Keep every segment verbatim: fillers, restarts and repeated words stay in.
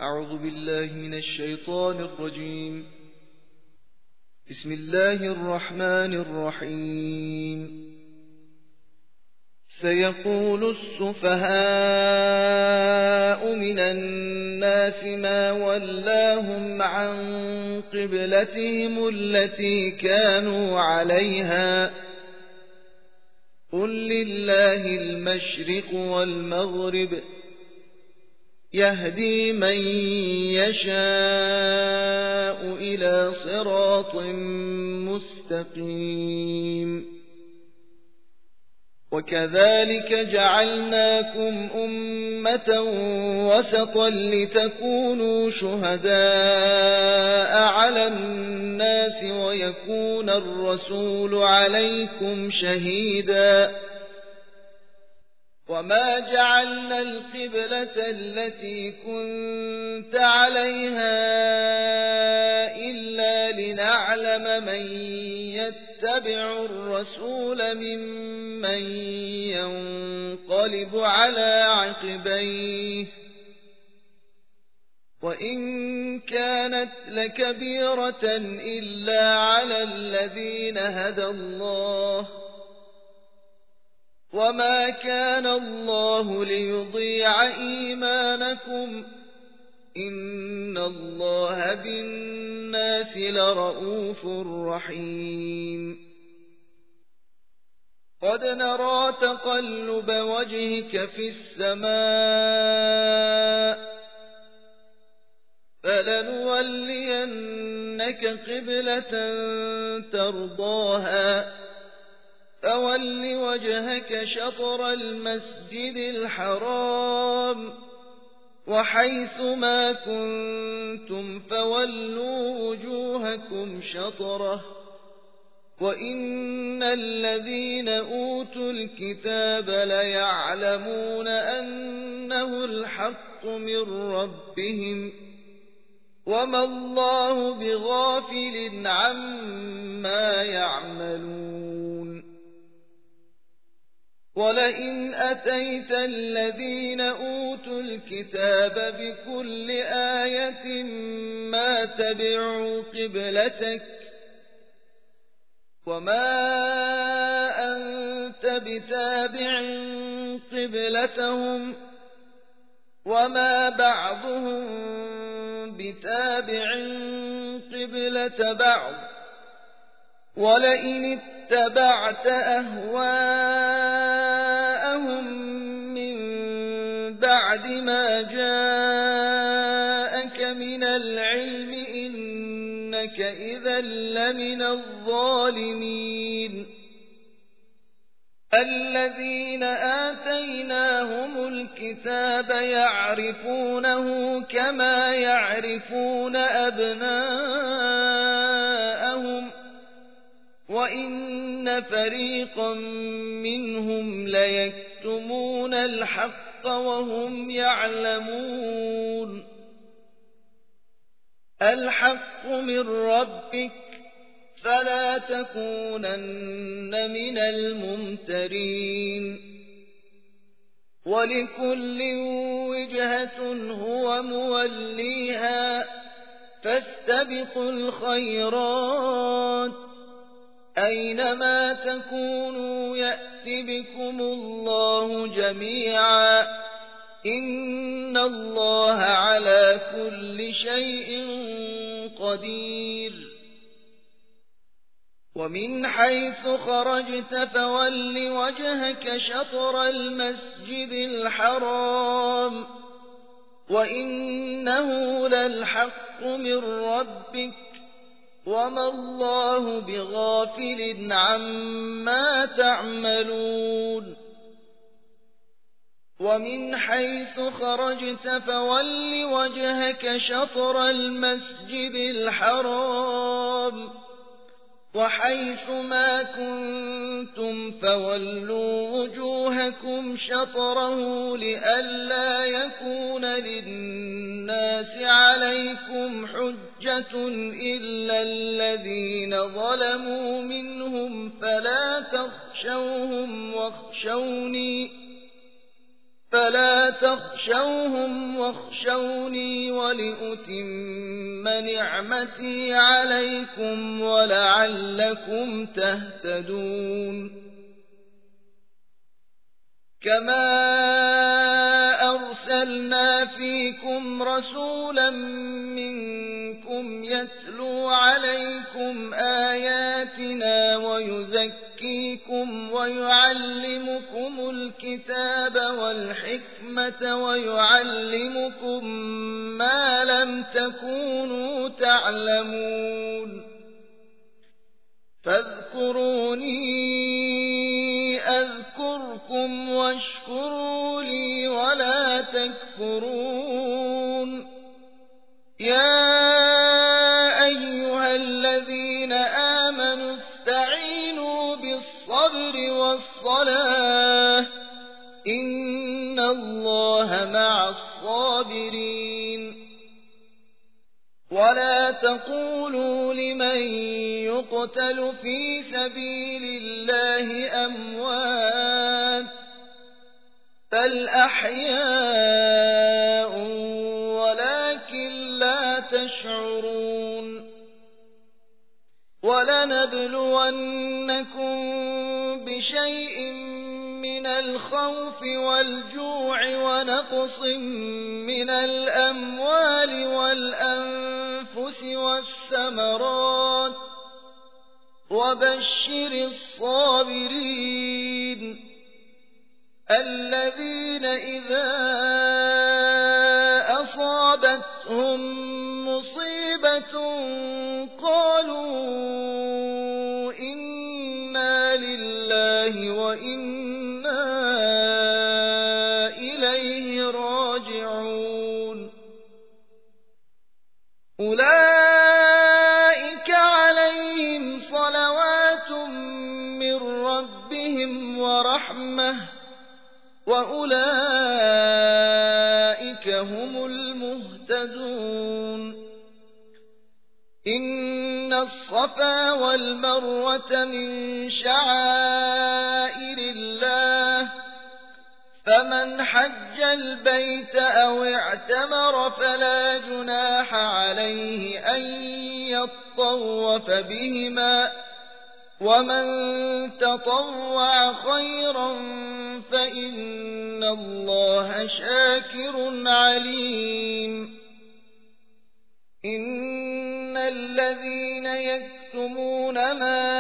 أعوذ بالله من الشيطان الرجيم. بسم الله الرحمن الرحيم. سيقول السفهاء من الناس ما ولاهم عن قبلتهم التي كانوا عليها قل لله المشرق والمغرب يهدي من يشاء إلى صراط مستقيم. وكذلك جعلناكم أمة وسطا لتكونوا شهداء على الناس ويكون الرسول عليكم شهيدا. وما جعلنا القبلة التي كنت عليها إلا لنعلم من يتبع الرسول ممن ينقلب على عقبيه وإن كانت لكبيرة إلا على الذين هدى الله وما كان الله ليضيع إيمانكم إن الله بالناس لرءوف رحيم. قد نرى تقلب وجهك في السماء فلنولينك قبلة ترضاها فول وجهك شطر المسجد الحرام وحيث ما كنتم فولوا وجوهكم شطره وإن الذين أوتوا الكتاب ليعلمون أنه الحق من ربهم وما الله بغافل عما يعملون. ولئن أتيت الذين أوتوا الكتاب بكل آية ما تبعوا قبلتك وما أنت بتابع قبلتهم وما بعضهم بتابع قبلة بعض ولئن اتبعت أهواءهم من بعد ما جاءك من العلم إنك إذا لمن الظالمين. الذين آتيناهم الكتاب يعرفونه كما يعرفون أبناءهم وإن فريقا منهم ليكتمون الحق وهم يعلمون. الحق من ربك فلا تكونن من الممترين. ولكل وجهة هو موليها فاستبقوا الخيرات أينما تكونوا يأت بكم الله جميعا إن الله على كل شيء قدير. ومن حيث خرجت فول وجهك شطر المسجد الحرام وإنه للحق من ربك وما الله بغافل عما تعملون. ومن حيث خرجت فول وجهك شطر المسجد الحرام وحيث ما كنتم فولوا وجوهكم شطره لئلا يكون للناس عليكم حجة إلا الذين ظلموا منهم فلا تخشوهم واخشوني فلا تخشوهم واخشوني ولأتم نعمتي عليكم ولعلكم تهتدون كما أرسلنا فيكم رسولا منكم يتلو عليكم آياتنا ويزكيكم ويعلمكم الكتاب والحكمة ويعلمكم ما لم تكونوا تعلمون فاذكروني أذكركم واشكروا لي ولا تكفرون يا أيها الذين آمنوا استعينوا بالصبر والصلاة إن الله مع الصابرين ولا تقولوا لمن يقتل في سبيل الله أموات بل أحياء ولكن لا تشعرون ولنبلونكم بشيء من الخوف والجوع ونقص من الأموال والأنفس والثمرات وبشر الصابرين الذين إذا أصابتهم مصيبة قالوا إنا لله وإنا إليه راجعون أولئك عليهم صلوات من ربهم ورحمة وأولئك هم المهتدون إن الصفا والمروة من شعائر الله فمن حج البيت أو اعتمر فلا جناح عليه أن يطوف بهما ومن تطوع خيرا فإن الله شاكر عليم إن الذين يكتمون ما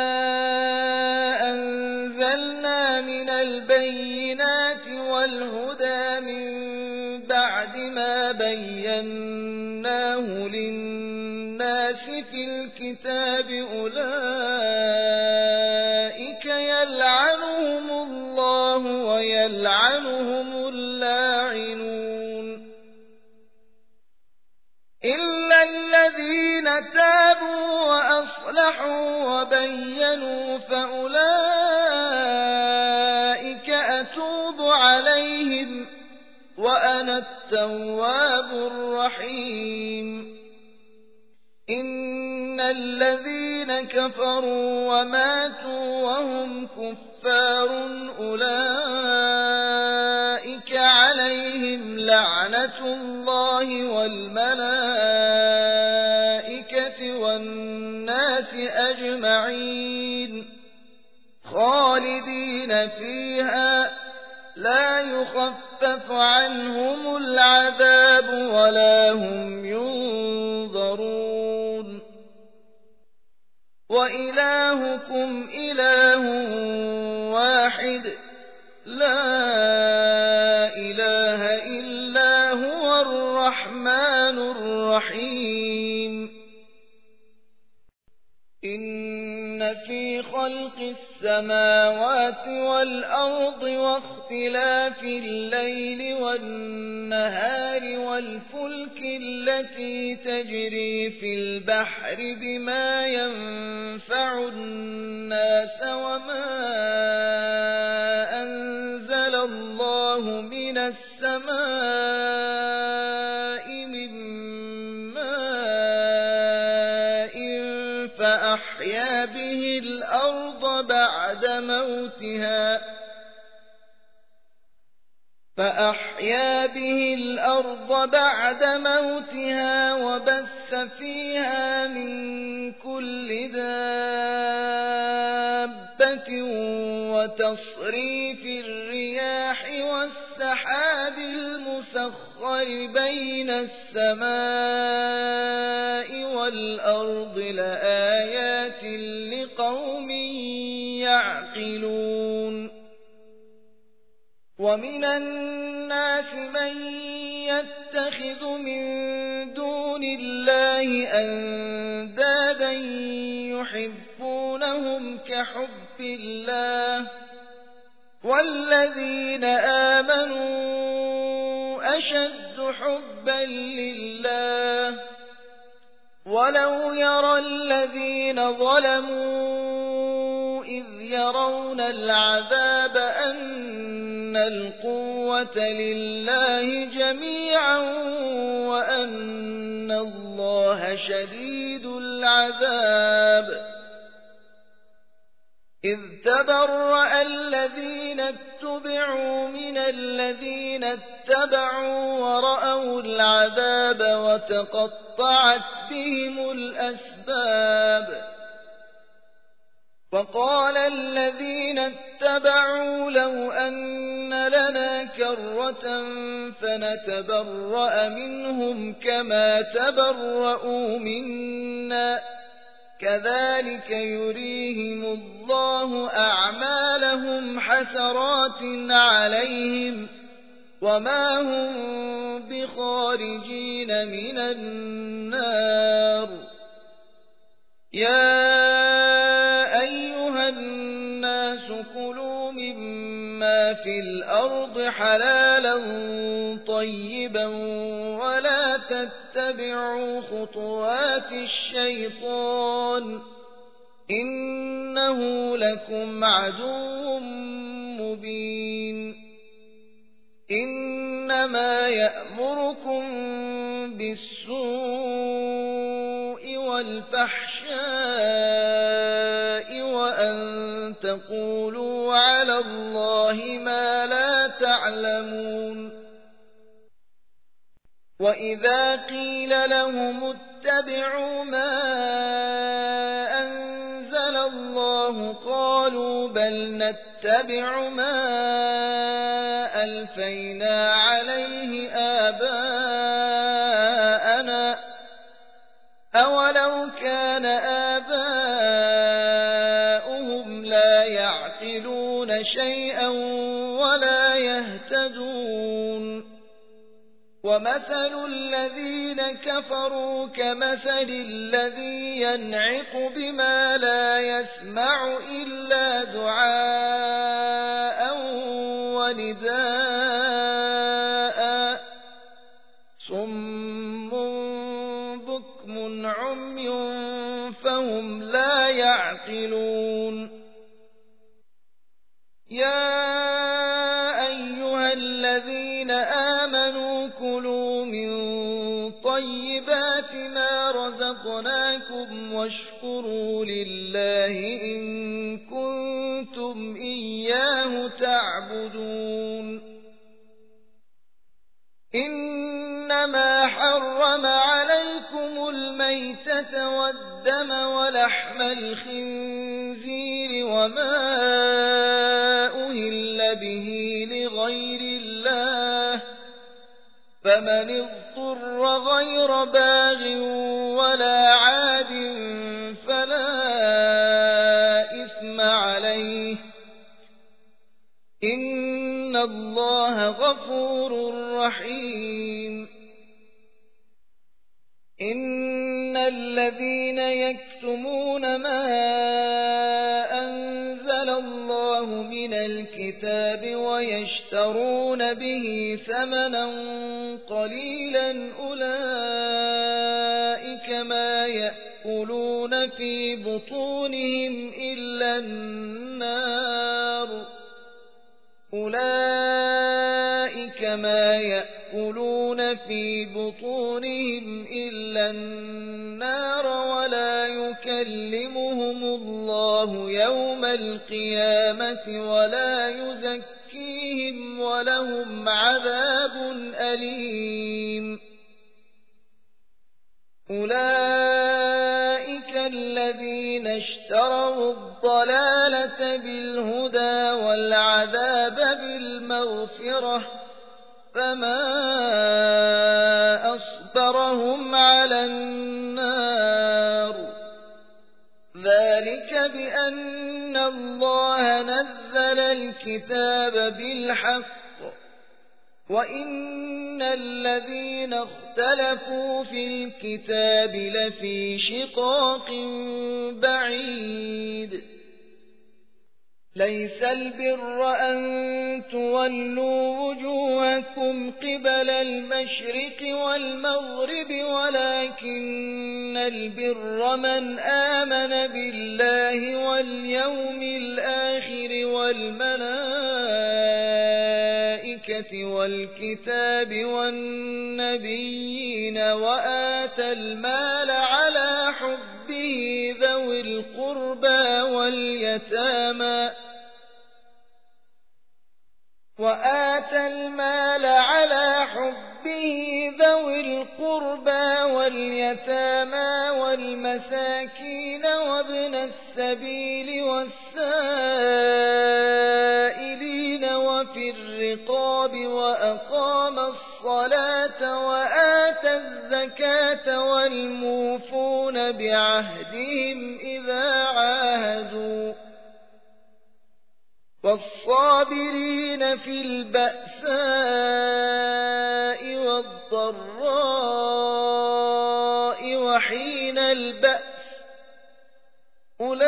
أنزلنا من البينات والهدى من بعد ما بيناه للناس في الكتاب أولئك يلعنهم الله ويلعنهم اللاعنون إلا الذين تابوا وأصلحوا وبينوا فأولئك أتوب عليهم وأنا التواب الرحيم إن الذين كفروا وماتوا وهم كفار أولئك عليهم لعنة الله والملائكة والناس أجمعين خالدين فيها لا يخفف عنهم العذاب ولا هم ينظرون وإلهكم إله واحد لا إله إلا هو الرحمن الرحيم إن في خلق السماوات والأرض واختلاف الليل والنهار والفلك التي تجري في البحر بما ينفع الناس وما أنزل الله من السماء من ماء فأحيا به الأرض بعد موتها فأحيا به الأرض بعد موتها وبث فيها من كل دابة وتصريف الرياح والسحاب المسخر بين السماء والأرض لآيات لقوم يعقلون ومن الناس من يتخذ من دون الله أندادا يحبونهم كحب الله والذين آمنوا أشد حبا لله ولو يرى الذين ظلموا إذ يرون العذاب أن القوة لله جميعا وأن الله شديد العذاب إذ تبرأ الذين اتبعوا من الذين اتبعوا ورأوا العذاب وتقطعت بهم الأسباب وقال الذين اتبعوا لو أن لنا كرة فنتبرأ منهم كما تبرؤوا منا كذلك يريهم الله أعمالهم حسرات عليهم وما هم بخارجين من النار يا أيها الناس كلوا مما في الأرض حلالا طيبا ولا تتبعوا خطوات الشيطان إنه لكم عدو مبين إنما يأمركم بالسوء والفحشاء وأن تقولوا على الله ما لا تعلمون وإذا قيل لهم اتبعوا ما أنزل الله قالوا بل نتبع ما ألفينا عليه آباءنا أولو كان آباؤهم لا يعقلون شيئا ولا يهتدون ومثل الذين كفروا كمثل الذي ينعق بما لا يسمع إلا دعاء ونداء صم بكم عمي فهم لا يعقلون يا أيها الذين آمنوا كلوا من طيبات ما رزقناكم واشكروا لله إن كنتم إياه تعبدون إنما حرم عليكم الميتة والدم ولحم الخنزير وما أهل به لغير الله فمن اضطر غير باغ ولا عاد فلا إثم عليه إن الله غفور رحيم إن الذين يكتمون ما أنزل الله من الكتاب ويشترون به ثمنا قليلا أولئك ما يأكلون في بطونهم إلا النار أولئك ما يأكلون في بطونهم إلا النار ولا يكلمهم الله يوم القيامة ولا يزكيهم ولا ولهم عذاب أليم. أولئك الذين اشتروا الضلالة بالهدى والعذاب بالمغفرة فما أصبرهم على النار. ذلك بأن الله نزل الكتاب بالحق وإن الذين اختلفوا في الكتاب لفي شقاق بعيد. ليس البر أن تولوا وجوهكم قبل المشرق والمغرب ولكن البر من آمن بالله واليوم الآخر والملائكة والكتاب والنبيين وآتى المال على حبه ذوي القربى واليتامى وآتى المال على حبه ذوي القربى واليتامى والمساكين وابن السبيل والسائلين وفي الرقاب وأقام الصلاة وآتى الزكاة والموفون بعهدهم إذا عاهدوا والصابرين في البأساء والضراء وحين البأس أولئك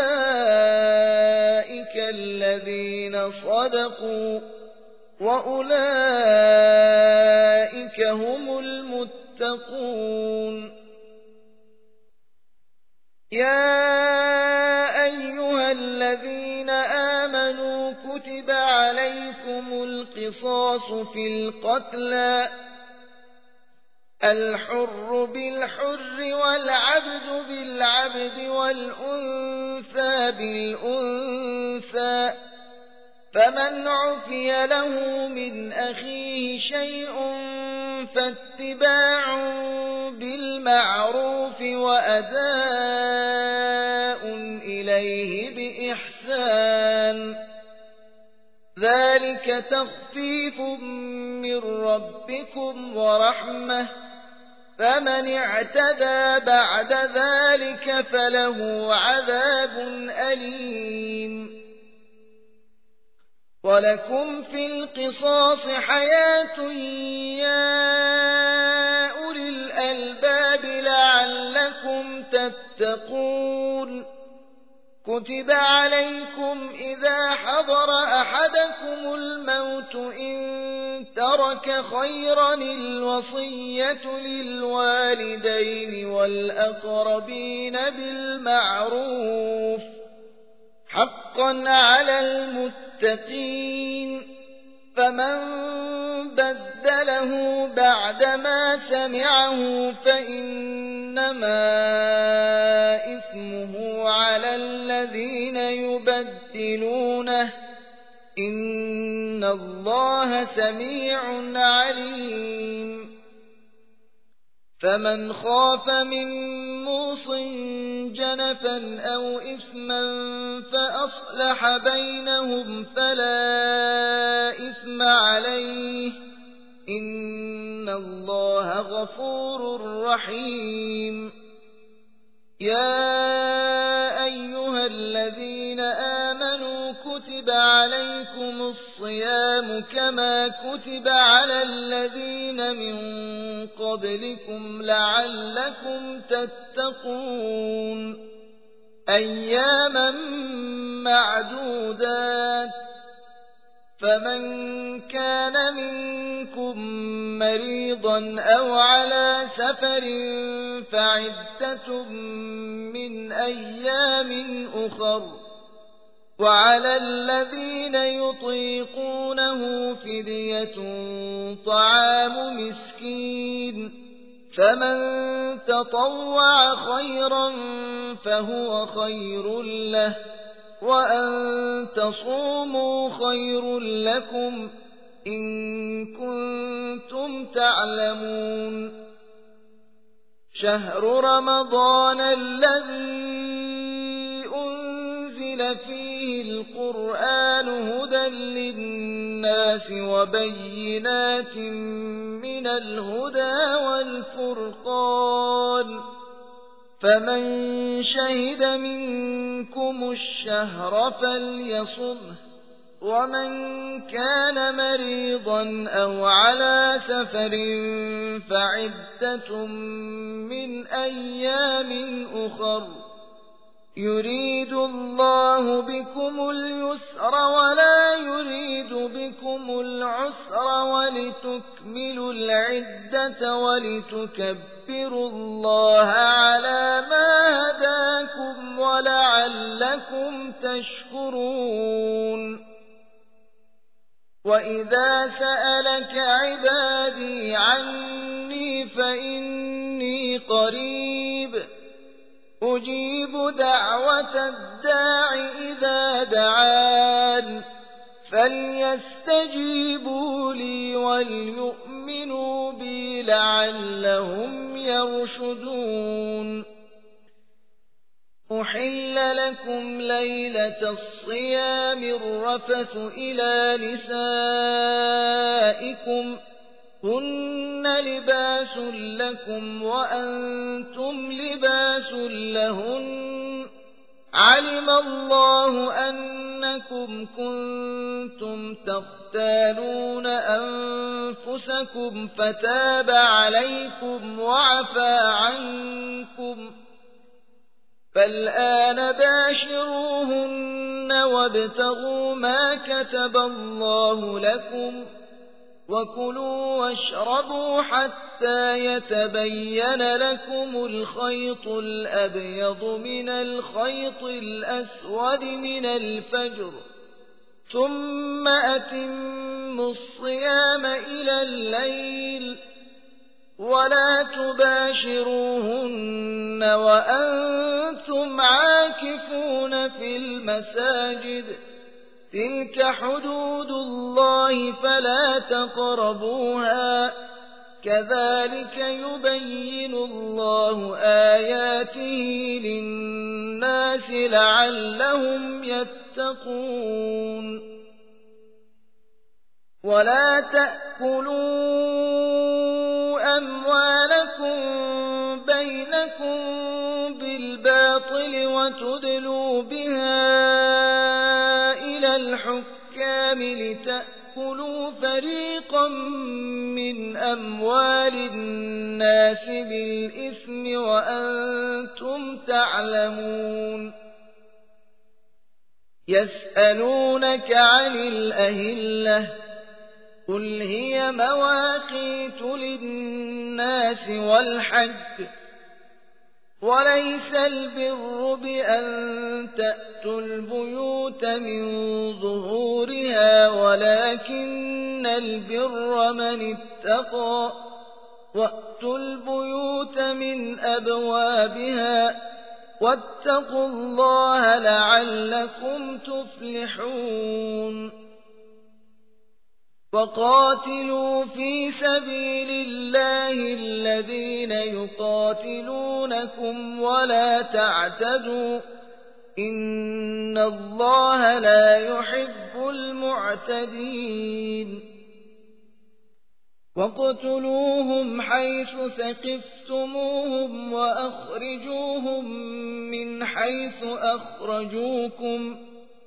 الذين صدقوا وأولئك هم المتقون. يا أيها الذين آمنوا كتب عليكم القصاص في القتلى الحر بالحر والعبد بالعبد والأنثى بالأنثى فمن عفي له من أخيه شيء فاتباع بالمعروف وأداء إليه بإحسان ذلك تخفيف من ربكم ورحمة فمن اعتدى بعد ذلك فله عذاب أليم. ولكم في القصاص حياة يا أولي الألباب لعلكم تتقون. كتب عليكم إذا حضر أحدكم الموت إن ترك خيرا الوصية للوالدين والأقربين بالمعروف حقا على المتقين. فمن بدله بعدما سمعه فإنما إثمه على الذين يبدلونه إن الله سميع عليم. فمن خاف من موص جنفا أو إثما فأصلح بينهم فلا إثم عليه إن الله غفور رحيم. يا أيها الذين آمنوا كتب عليكم الصيام كما كتب على الذين من قبلكم لعلكم تتقون. أياما معدودات فمن كان منكم مريضا أو على سفر فعدة من أيام أخر وعلى الذين يطيقونه فدية طعام مسكين فمن تطوع خيرا فهو خير له وأن تصوموا خير لكم إن كنتم تعلمون شهر رمضان الذي أنزل فيه القرآن هدى للناس وبينات من الهدى والفرقان فمن شهد منكم الشهر فليصمه ومن كان مريضا أو على سفر فعدة من أيام أخر يريد الله بكم اليسر ولا يريد بكم العسر ولتكملوا العدة ولتكبروا الله على ما هداكم ولعلكم تشكرون وإذا سألك عبادي عني فإني قريب أجيب دعوة الداع إذا دعان فليستجيبوا لي وليؤمنوا بي لعلهم يرشدون أحل لكم ليلة الصيام الرفث إلى نسائكم هن لباس لكم وأنتم لباس لهن علم الله أنكم كنتم تختانون أنفسكم فتاب عليكم وعفى عنكم فالآن باشروهن وابتغوا ما كتب الله لكم وكلوا واشربوا حتى يتبين لكم الخيط الأبيض من الخيط الأسود من الفجر ثم أتموا الصيام إلى الليل ولا تباشروهن وأنتم عاكفون في المساجد تلك حدود الله فلا تقربوها كذلك يبين الله آياته للناس لعلهم يتقون ولا تأكلوا أموالكم بينكم بالباطل وتدلوا بها إلى الحكام لتأكلوا فريقا من أموال الناس بالإثم وأنتم تعلمون يسألونك عن الأهلة قل هي مواقيت للناس والحج وليس البر بأن تأتوا البيوت من ظهورها ولكن البر من اتقى وأتوا البيوت من أبوابها واتقوا الله لعلكم تفلحون وقاتلوا في سبيل الله الذين يقاتلونكم ولا تعتدوا إن الله لا يحب المعتدين واقتلوهم حيث ثقفتموهم وأخرجوهم من حيث أخرجوكم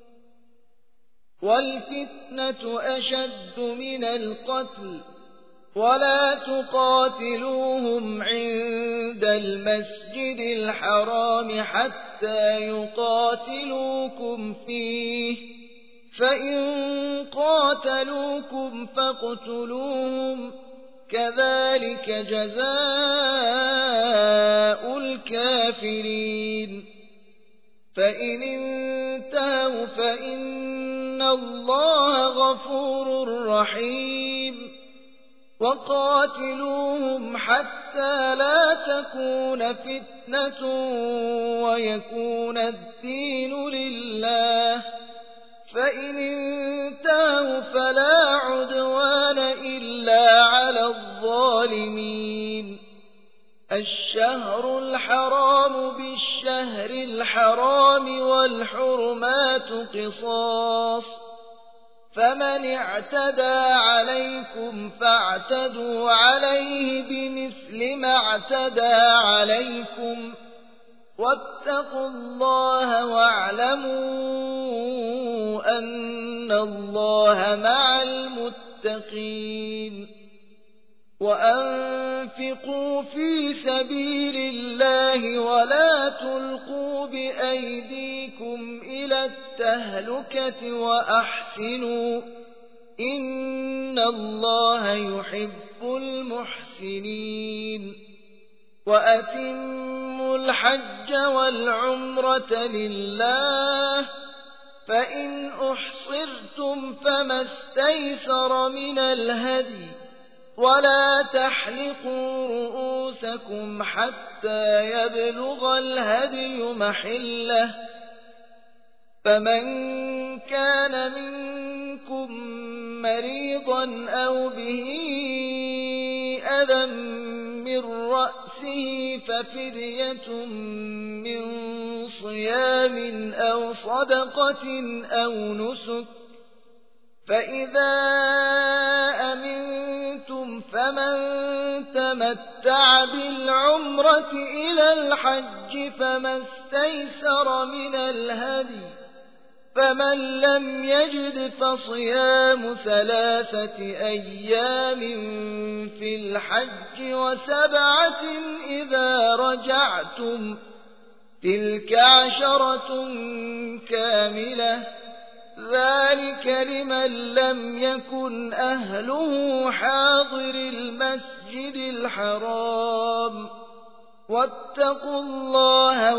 والفتنة أشد من القتل ولا تقاتلوهم عند المسجد الحرام حتى يقاتلوكم فيه فإن قاتلوكم فاقتلوهم كذلك جزاء الكافرين فإن انتهوا فإن الله غفور رحيم وقاتلوهم حتى لا تكون فتنة ويكون الدين لله فإن انتهوا الله فلا عدوان إلا على الظالمين الشهر الحرام بالشهر الحرام والحرمات قصاص فمن اعتدى عليكم فاعتدوا عليه بمثل ما اعتدى عليكم واتقوا الله واعلموا أن الله مع المتقين وأنفقوا في سبيل الله ولا تلقوا بأيديكم إلى التهلكة وأحسنوا إن الله يحب المحسنين وأتموا الحج والعمرة لله فإن أحصرتم فما استيسر من الهدي ولا تحلقوا رؤوسكم حتى يبلغ الهدي محله فمن كان منكم مريضا أو به أذى من رأسه ففدية من صيام أو صدقة أو نسك فإذا أمنتم فمن تمتع بالعمرة إلى الحج فما استيسر من الهدي فمن لم يجد فصيام ثلاثة أيام في الحج وسبعة إذا رجعتم تلك عشرة كاملة ذلك لمن لم يكن أهله حاضر المسجد الحرام واتقوا الله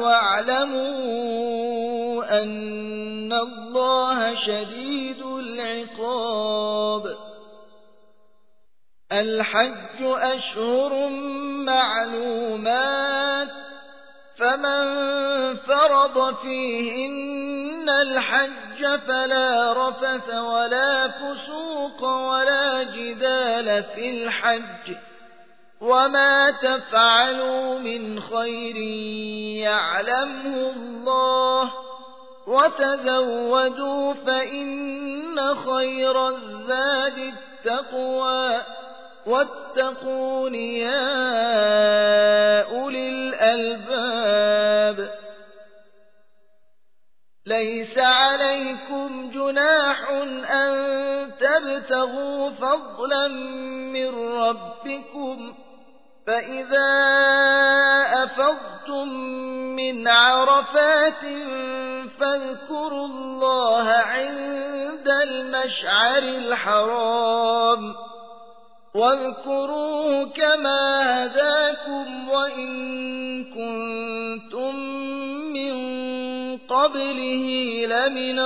واعلموا أن الله شديد العقاب الحج أشهر معلومات فمن فرض فيهن الحج فلا رفث ولا فسوق ولا جدال في الحج وما تفعلوا من خير يعلمه الله وتزودوا فإن خير الزاد التقوى واتقون يا أولي الألباب ليس عليكم جناح أن تبتغوا فضلا من ربكم فإذا أفضتم من عرفات فاذكروا الله عند المشعر الحرام واذكروه كما هداكم وإن كنتم من قبله لمن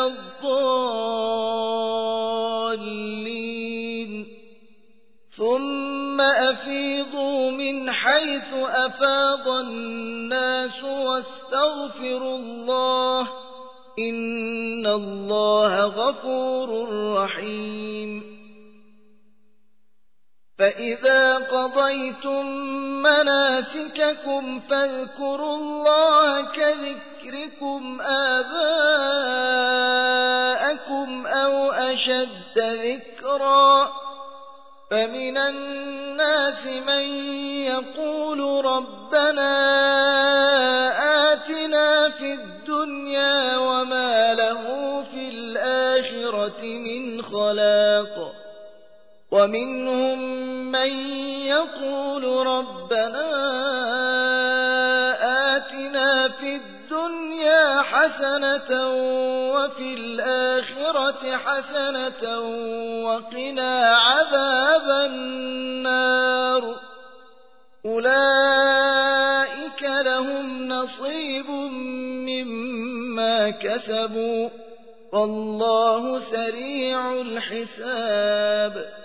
الضالين ثم أفيضوا من حيث أفاض الناس واستغفروا الله إن الله غفور رحيم فإذا قضيتم مناسككم فاذكروا الله كذكركم آباءكم أو أشد ذكرا فمن الناس من يقول ربنا آتنا في الدنيا وما له في الآخرة من خلاق ومنهم من يقول ربنا آتنا في الدنيا حسنة وفي الآخرة حسنة وقنا عذاب النار أولئك لهم نصيب مما كسبوا والله سريع الحساب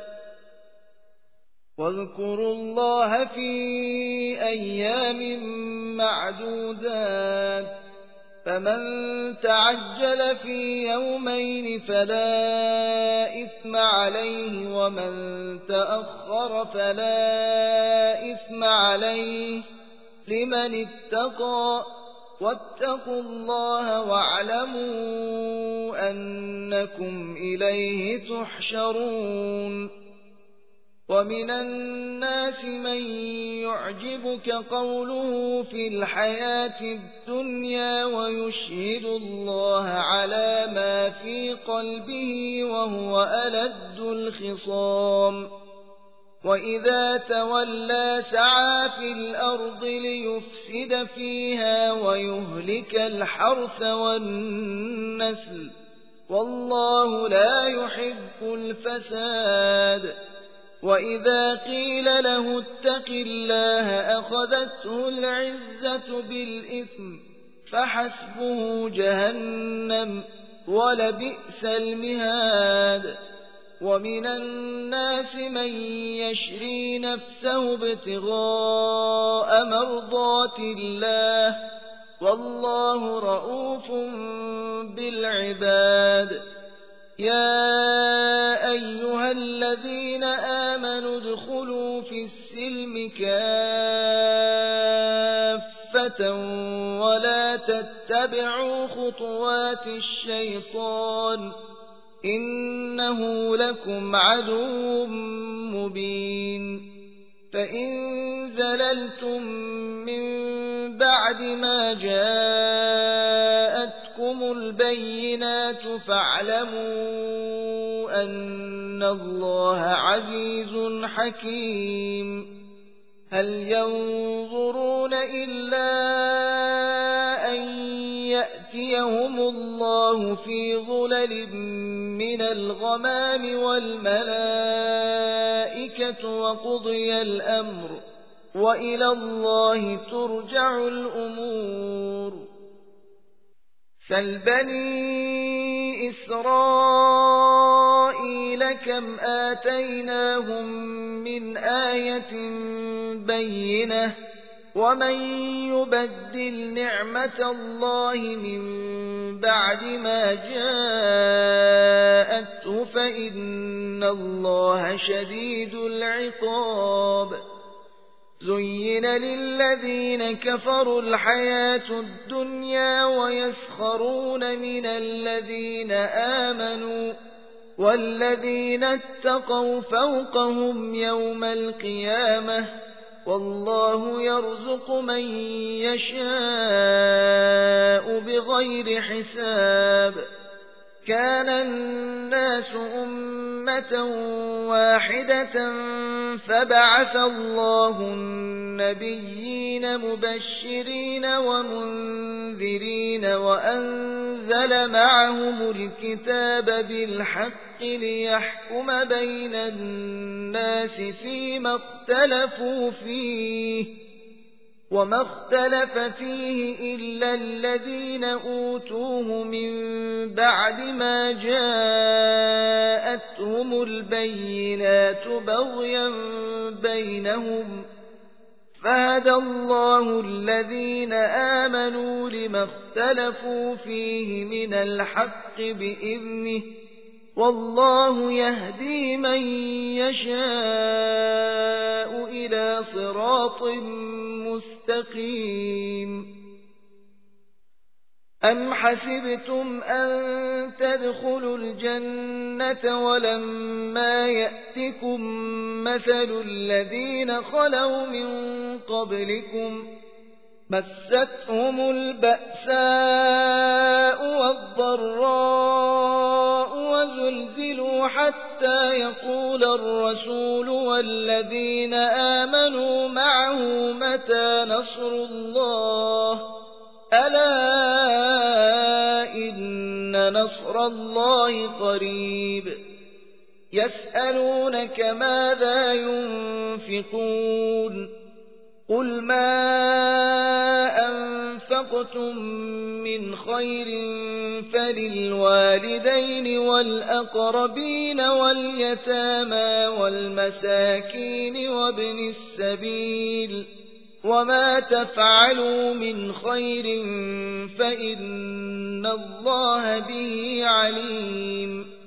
واذكروا الله في أيام معدودات فمن تعجل في يومين فلا إثم عليه ومن تأخر فلا إثم عليه لمن اتقى واتقوا الله واعلموا أنكم إليه تحشرون. ومن الناس من يعجبك قوله في الحياة الدنيا ويشهد الله على ما في قلبه وهو ألد الخصام وإذا تولى سعى في الأرض ليفسد فيها ويهلك الحرث والنسل والله لا يحب الفساد. وإذا قيل له اتق الله أخذته العزة بالإثم فحسبه جهنم ولبئس المهاد. ومن الناس من يشري نفسه ابتغاء مرضات الله والله رءوف بالعباد. يا أيها الذين آمنوا ادخلوا في السلم كافة ولا تتبعوا خطوات الشيطان إنه لكم عدو مبين. فإن زللتم من بعد ما جاءتكم البينات فاعلموا أن الله عزيز حكيم. هل ينظرون إلا أن يأتيهم الله في ظلل من الغمام والملائكة وقضي الأمر وإلى الله ترجع الأمور. سل بني إسرائيل كم آتيناهم من آية بينة ومن يبدل نعمة الله من بعد ما جاءته فإن الله شديد العقاب. زين للذين كفروا الحياة الدنيا ويسخرون من الذين آمنوا والذين اتقوا فوقهم يوم القيامة والله يرزق من يشاء بغير حساب. كان الناس أمة واحدة فبعث الله النبيين مبشرين ومنذرين وأنزل معهم الكتاب بالحق ليحكم بين الناس فيما اختلفوا فيه وما اختلف فيه إلا الذين أوتوه من بعد ما جاءتهم البينات بغيا بينهم فهدى الله الذين آمنوا لما اختلفوا فيه من الحق بإذنه والله يهدي من يشاء إلى صراط مستقيم. أم حسبتم أن تدخلوا الجنة ولما يأتكم مثل الذين خلوا من قبلكم مستهم البأساء والضراء وزلزلوا حتى يقول الرسول والذين آمنوا معه متى نصر الله ألا إن نصر الله قريب. يسألونك ماذا ينفقون قل ما أنفقتم من خير فللوالدين والأقربين واليتامى والمساكين وابن السبيل وما تفعلوا من خير فإن الله به عليم.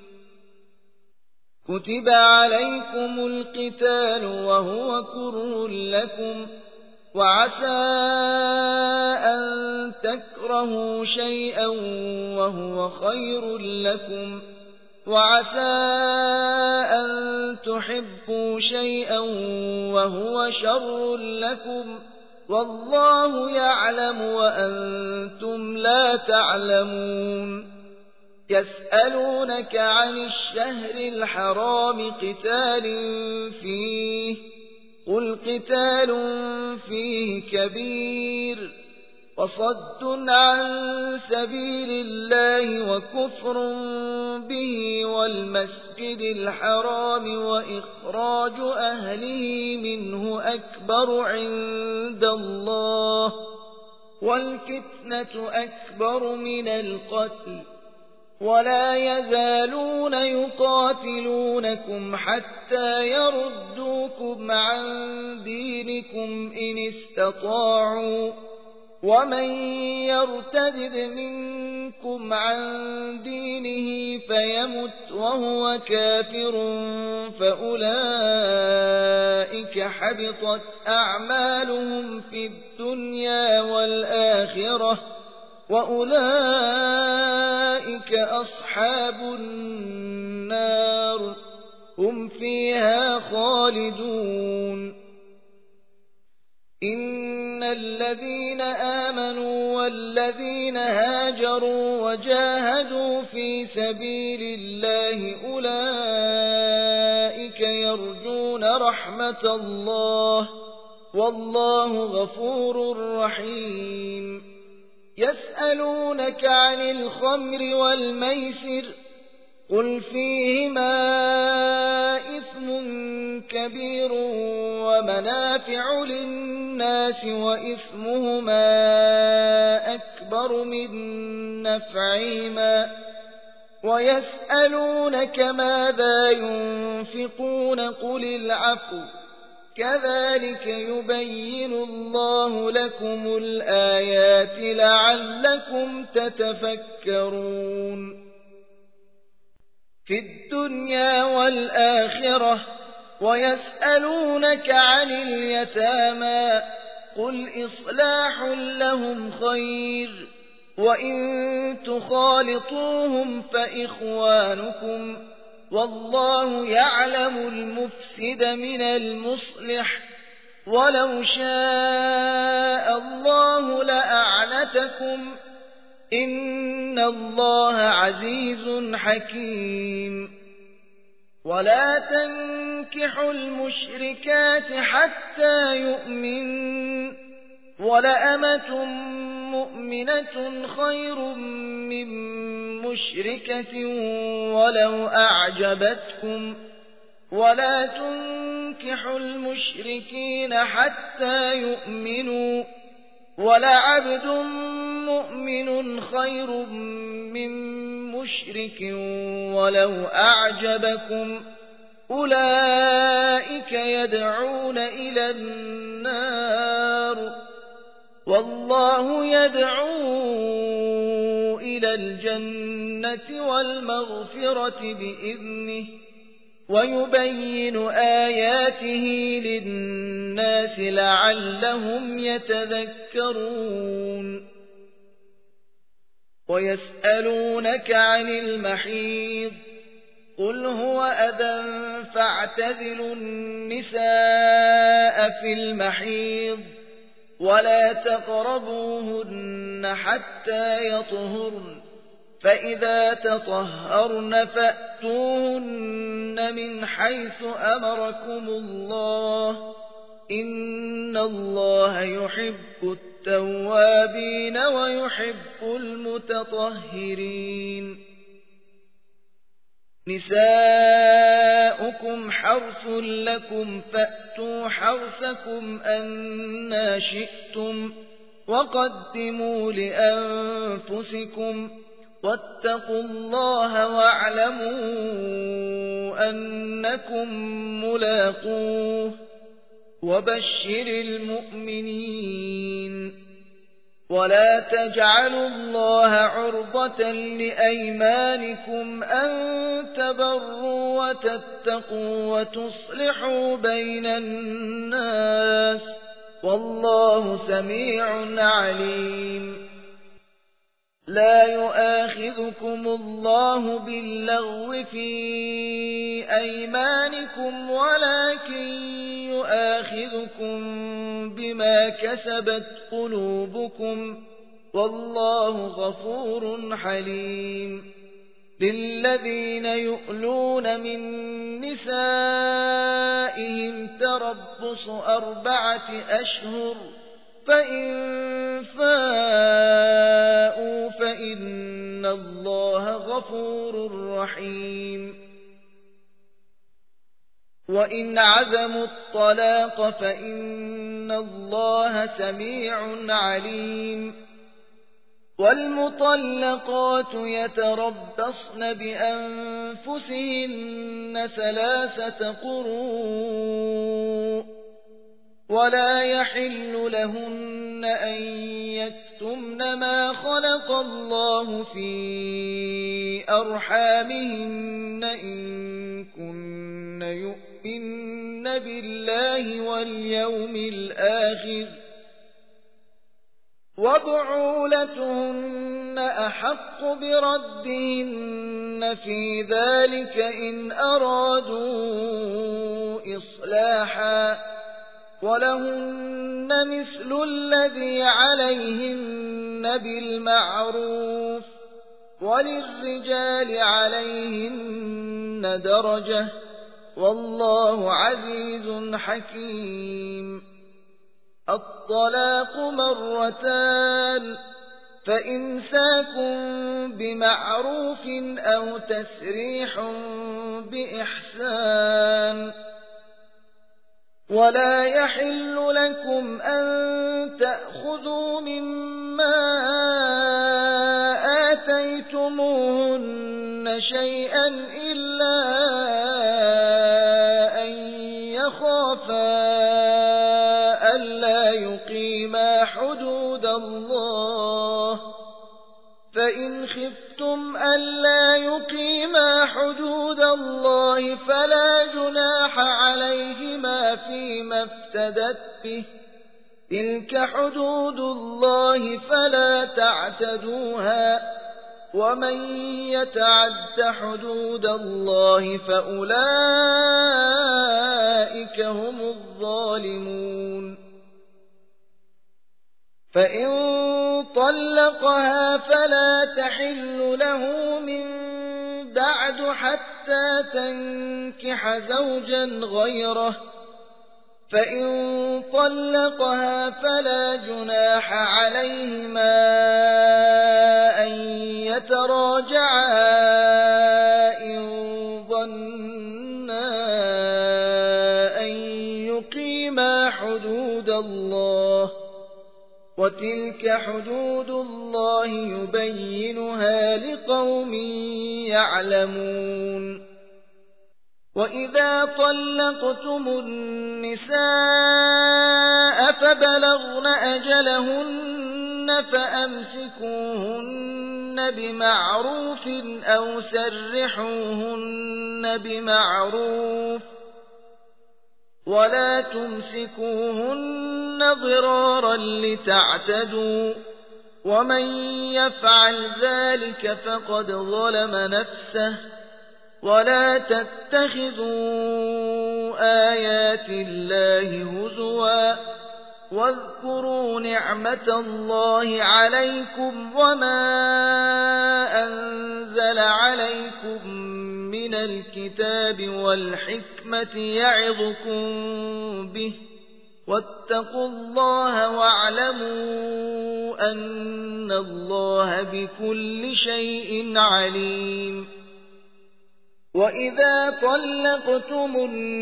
كتب عليكم القتال وهو كره لكم، وعسى أن تكرهوا شيئا وهو خير لكم، وعسى أن تحبوا شيئا وهو شر لكم، والله يعلم وأنتم لا تعلمون. يسألونك عن الشهر الحرام قتال فيه، قل قتال فيه كبير، وصد عن سبيل الله وكفر به والمسجد الحرام وإخراج أهله منه أكبر عند الله، والفتنة أكبر من القتل، ولا يزالون يقاتلونكم حتى يردوكم عن دينكم إن استطاعوا، ومن يرتد منكم عن دينه فيمت وهو كافر فأولئك حبطت أعمالهم في الدنيا والآخرة، وأولئك أصحاب النار هم فيها خالدون. إن الذين آمنوا والذين هاجروا وجاهدوا في سبيل الله أولئك يرجون رحمة الله، والله غفور رحيم. يسألونك عن الخمر والميسر، قل فيهما إثم كبير ومنافع للناس وإثمهما أكبر من نفعهما، ويسألونك ماذا ينفقون قل العفو، كذلك يبين الله لكم الآيات لعلكم تتفكرون. في الدنيا والآخرة. ويسألونك عن اليتامى، قل إصلاح لهم خير، وإن تخالطوهم فإخوانكم، والله يعلم المفسد من المصلح، ولو شاء الله لأعنتكم، إن الله عزيز حكيم. ولا تنكحوا المشركات حتى يؤمنن، ولأمة مؤمنة خير من مشركة ولو أعجبتكم، ولا تنكحوا المشركين حتى يؤمنوا، ولعبد مؤمن خير من مشرك ولو أعجبكم، أولئك يدعون إلى النار، والله يدعو إلى الجنة والمغفرة بإذنه، ويبين آياته للناس لعلهم يتذكرون. ويسألونك عن المحيض، قل هو أذى فاعتزلوا النساء في المحيض، ولا تقربوهن حتى يطهرن، فإذا تطهرن فأتوهن من حيث أمركم الله، إن الله يحب التوابين ويحب المتطهرين. نساؤكم حرث لكم فأتوا حرثكم أنا شئتم، وقدموا لأنفسكم، واتقوا الله واعلموا أنكم ملاقوه، وبشر المؤمنين ولا تجعلوا الله عرضة لأيمانكم أن تبروا وتتقوا وتصلحوا بين الناس والله سميع عليم لا يؤاخذكم الله باللغو في أيمانكم ولكن يؤاخذكم بما كسبت قلوبكم والله غفور حليم للذين يؤلون من نسائهم تربص أربعة أشهر فإن فاءوا فإن الله غفور رحيم وإن عزموا الطلاق فإن الله سميع عليم والمطلقات يتربصن بأنفسهن ثلاثة قروء ولا يحل لهن أن يكتمن ما خلق الله في أرحامهن إن كن يؤمن بالله واليوم الآخر وبعولتهن أحق بردهن في ذلك إن أرادوا إصلاحا ولهن مثل الذي عليهن بالمعروف وللرجال عليهن درجة والله عزيز حكيم الطلاق مرتان فإمساك بمعروف أو تسريح بإحسان ولا يحل لكم أن تأخذوا مما آتيتموهن شيئا إلا أن يخافا ألا يقيما حدود الله فإن خفتم ألا يقيما حدود الله فلا جناح عليهما فيما افتدت به تلك حدود الله فلا تعتدوها ومن يتعد حدود الله فأولئك هم الظالمون فإن طلقها فلا تحل له من بعد حتى تنكح زوجا غيره فإن طلقها فلا جناح عليهما أن يتراجعا إن ظنا أن يقيما حدود الله وتلك حدود الله يبينها لقوم يعلمون وإذا طلقتم النساء فبلغن أجلهن فأمسكوهن بمعروف أو سرحوهن بمعروف ولا تمسكوهن ضرارا لتعتدوا ومن يفعل ذلك فقد ظلم نفسه ولا تتخذوا آيات الله هزوا واذكروا نعمة الله عليكم وما أنزل عليكم من الكتاب والحكمة يعظكم به واتقوا الله واعلموا أن الله بكل شيء عليم وإذا طلقتم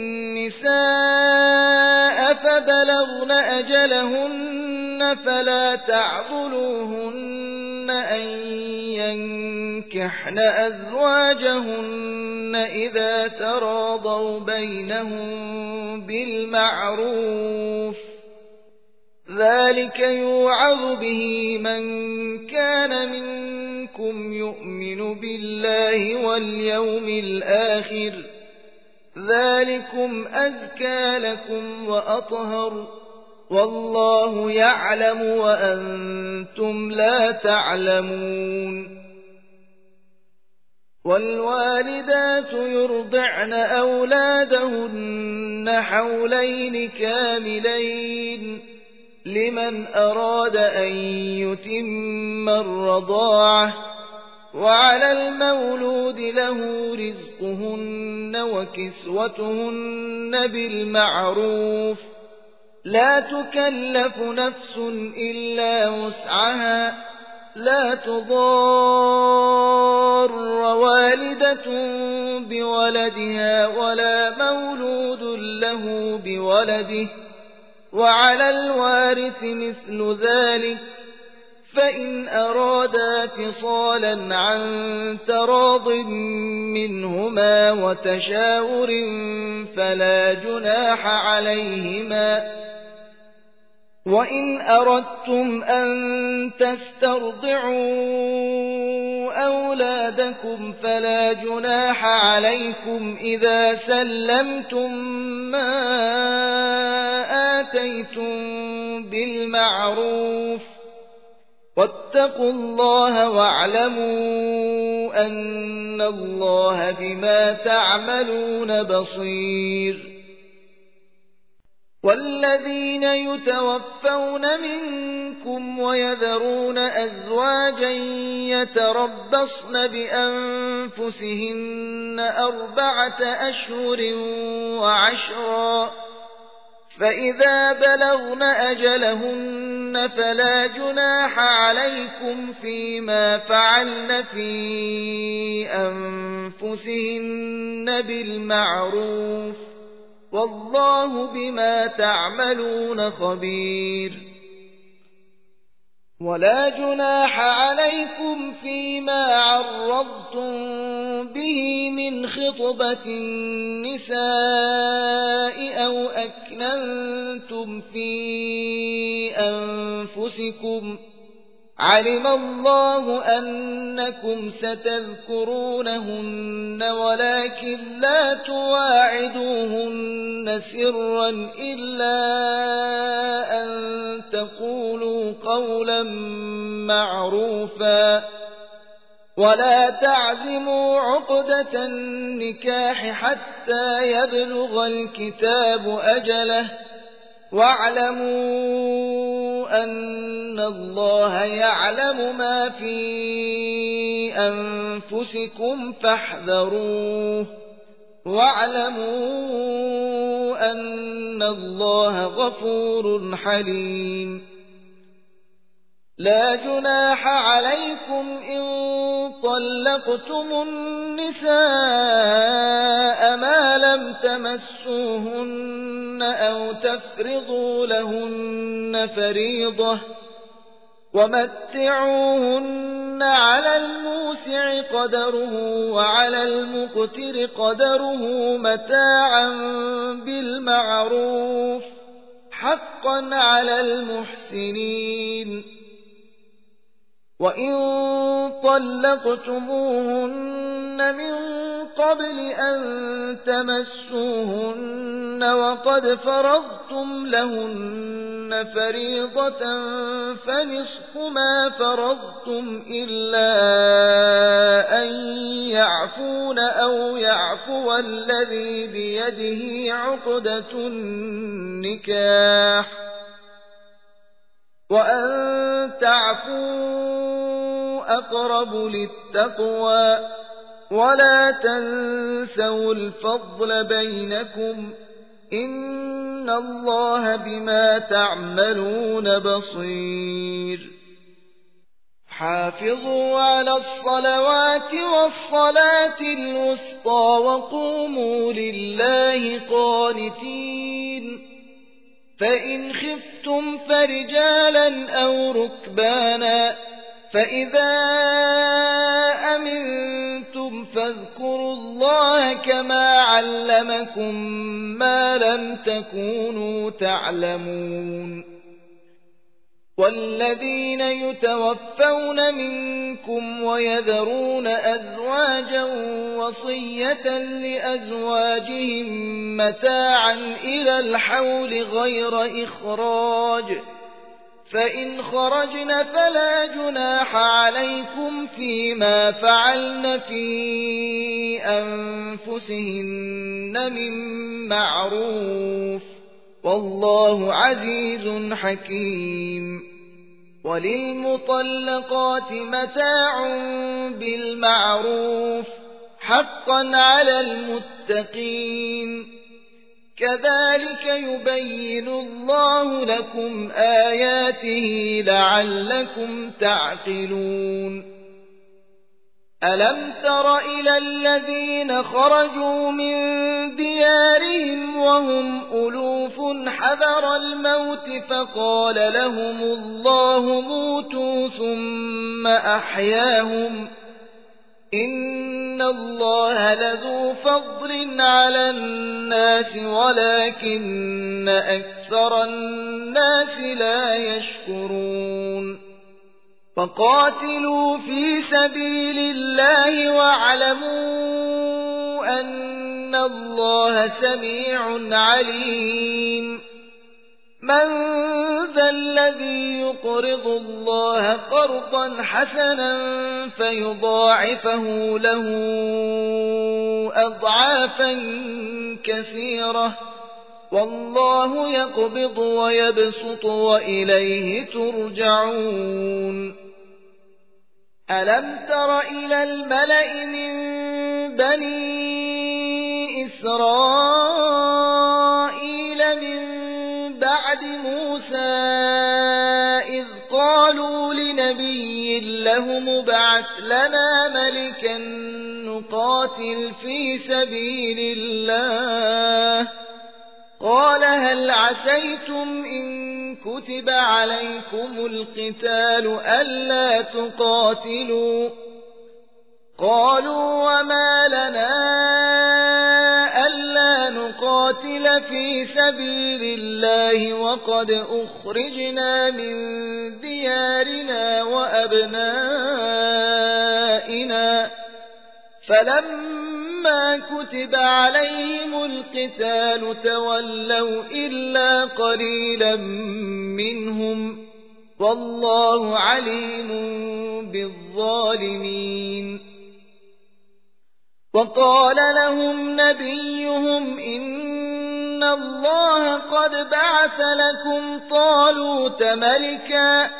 النساء فبلغن أجلهن فلا تعضلوهن أن ينكحن أزواجهن إذا تراضوا بينهم بالمعروف ذلك يوعظ به من كان منكم يؤمن بالله واليوم الآخر ذلكم أزكى لكم وأطهر والله يعلم وأنتم لا تعلمون. والوالدات يرضعن أولادهن حولين كاملين لمن أراد أن يتم الرضاعة وعلى المولود له رزقهن وكسوتهن بالمعروف لا تكلف نفس إلا وسعها لا تضار والدة بولدها ولا مولود له بولده وعلى الوارث مثل ذلك فإن أرادا فصالا عن تراض منهما وتشاور فلا جناح عليهما. وإن أردتم أن تسترضعوا أولادكم فلا جناح عليكم إذا سلمتم ما آتيتم بالمعروف واتقوا الله واعلموا أن الله بما تعملون بصير. والذين يتوفون منكم ويذرون أزواجا يتربصن بأنفسهن أربعة أشهر وعشرا فإذا بلغن أجلهن فلا جناح عليكم فيما فعلن في أنفسهن بالمعروف والله بما تعملون خبير. ولا جناح عليكم فيما عرضتم به من خطبة النساء أو أكننتم في أنفسكم علم الله أنكم ستذكرونهن ولكن لا تواعدوهن سرا إلا أن تقولوا قولا معروفا ولا تعزموا عقدة النكاح حتى يبلغ الكتاب أجله واعلموا أن الله يعلم ما في أنفسكم فاحذروه واعلموا أن الله غفور حليم. لا جناح عليكم إن طلقتم النساء ما لم تمسوهن أو تفرضوا لهن فريضة ومتعوهن على الموسع قدره وعلى المقتر قدره متاعا بالمعروف حقا على المحسنين. وإن طلقتموهن من قبل أن تمسوهن وقد فرضتم لهن فريضة فنصف ما فرضتم إلا أن يعفون أو يعفو الذي بيده عقدة النكاح وأن تعفوا أقرب للتقوى ولا تنسوا الفضل بينكم إن الله بما تعملون بصير. حافظوا على الصلوات والصلاة الوسطى وقوموا لله قانتين. فإن خفتم فرجالا أو ركبانا فإذا أمنتم فاذكروا الله الله كما علمكم ما لم تكونوا تعلمون والذين يتوفون منكم ويذرون أزواجا وصية لأزواجهم متاعا إلى الحول غير إخراج فإن خرجن فلا جناح عليكم فيما فعلن في أنفسهن من معروف والله عزيز حكيم وللمطلقات متاع بالمعروف حقا على المتقين كذلك يبين الله لكم آياته لعلكم تعقلون ألم تر إلى الذين خرجوا من ديارهم وهم ألوف حذر الموت فقال لهم الله موتوا ثم أحياهم إن الله لذو فضل على الناس ولكن أكثر الناس لا يشكرون فقاتلوا في سبيل الله واعلموا أن الله سميع عليم من ذا الذي يقرض الله قرضا حسنا فيضاعفه له أضعافا كثيرة والله يقبض ويبسط وإليه ترجعون ألم تر إلى الملأ من بني إسرائيل من بعد موسى إذ قالوا لنبي له ابعث لنا ملكا نقاتل في سبيل الله قال هل عسيتم إن كتب عليكم القتال ألا تقاتلوا قالوا وما لنا ألا نقاتل في سبيل الله وقد أخرجنا من ديارنا وأبنائنا فلما كتب عليهم القتال تولوا إلا قليلا منهم والله عليم بالظالمين وقال لهم نبيهم إن الله قد بعث لكم طالوت ملكا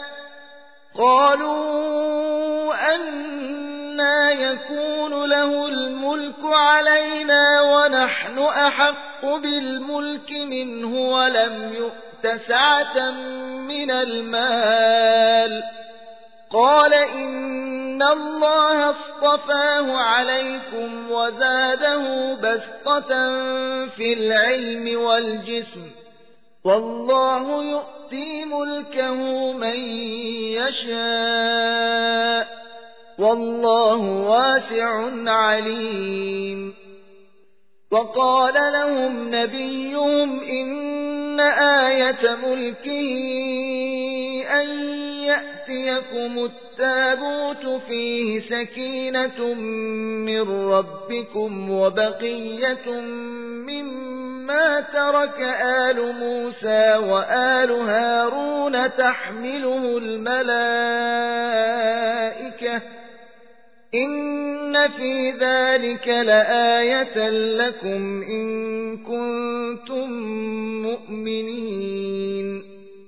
قالوا أنى يكون له الملك علينا ونحن أحق بالملك منه ولم يؤت سعة من المال قال إن الله اصطفاه عليكم وزاده بسطة في العلم والجسم والله يؤتي ملكه من يشاء والله واسع عليم وقال لهم نبيهم إن آية ملكه أن يأتيكم التابوت فيه سكينة من ربكم وبقية مما ترك آل موسى وآل هارون تحمله الملائكة إن في ذلك لآية لكم إن كنتم مؤمنين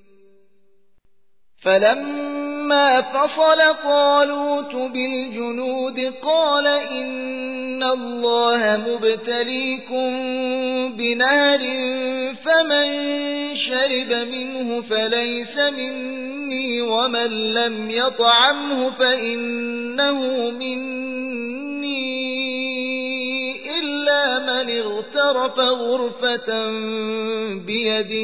فلما فصل طالوت بالجنود قال إن الله مبتليكم بنهر فمن شرب منه فليس مني ومن لم يطعمه فإنه مني إلا من اغترف غرفة بيده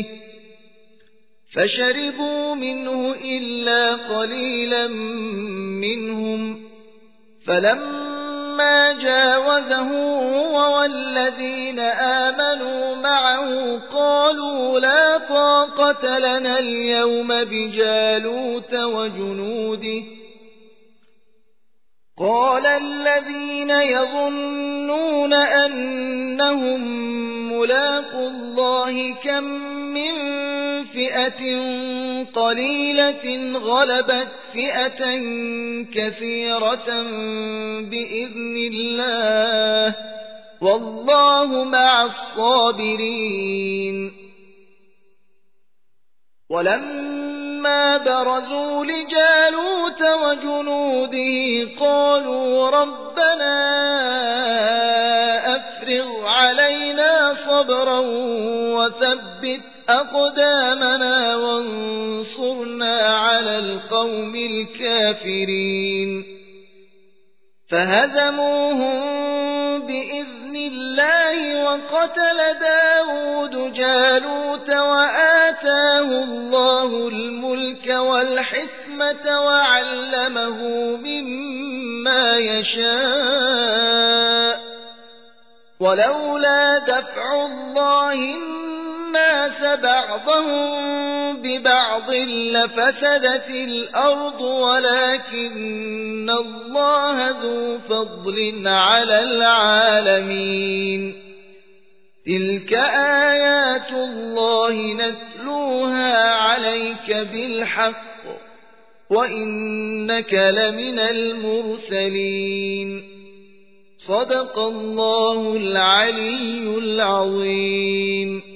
فشربوا منه إلا قليلا منهم فلما فلما جاوزه هو والذين آمنوا معه قالوا لا طاقة لنا اليوم بجالوت وجنوده قال الذين يظنون أنهم ملاقو الله كم من فئة قليلة غلبت فئة كثيرة بإذن الله والله مع الصابرين. ولما برزوا لجالوت وجنوده قالوا ربنا أفرغ علينا صبرا وثبت أقدامنا وانصرنا على القوم الكافرين. فهزموهم بإذن الله وقتل داود جالوت وآتاه الله الملك والحكمة وعلمه مما يشاء ولولا دفع الله الناس بعضهم ببعض لفسدت الأرض ولكن الله ذو فضل على العالمين. تلك آيات الله نتلوها عليك بالحق وإنك لمن المرسلين. صدق الله العلي العظيم.